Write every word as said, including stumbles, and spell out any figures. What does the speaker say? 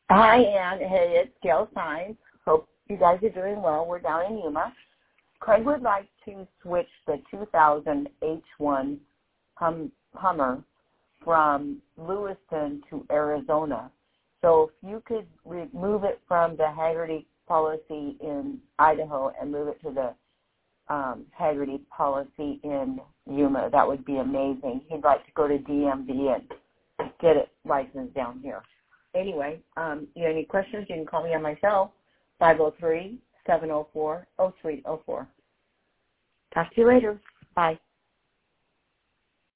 Hi, Ann. Hey, it's Gail Sines. Hope you guys are doing well. We're down in Yuma. Craig would like to switch the two thousand H one hum, Hummer from Lewiston to Arizona. So if you could remove it from the Hagerty policy in Idaho and move it to the um, Hagerty policy in Yuma, that would be amazing. He'd like to go to D M V and get it licensed down here. Anyway, um, you have any questions, you can call me on my cell, five oh three, seven oh four, oh three oh four. Talk to you later. Bye.